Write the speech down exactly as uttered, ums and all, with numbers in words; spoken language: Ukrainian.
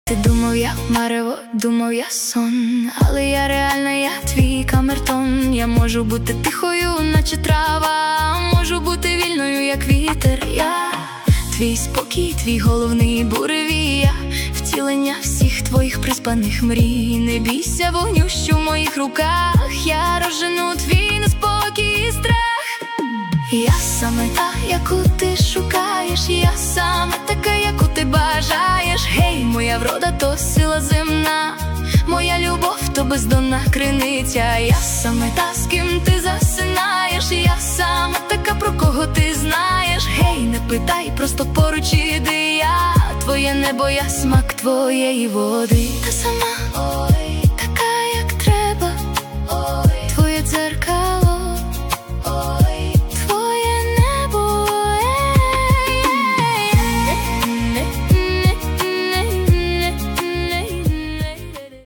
Ти думав, я марево, думав, я сон, але я реальна, я твій камертон. Я можу бути тихою, наче трава, можу бути вільною, як вітер. Я твій спокій, твій головний буревій, я втілення всіх твоїх приспаних мрій. Не бійся вогню, що в моїх руках, я розжену твій неспокій і страх. Я саме та, яку ти шукаєш, я саме така, яку ти бажаєш. Гей, моя врода то сила земна, моя любов то бездонна криниця. Я саме та, з ким ти засинаєш, я саме така, про кого ти знаєш. Гей, не питай, просто поруч іди, я твоє небо, я смак твоєї води. Та сама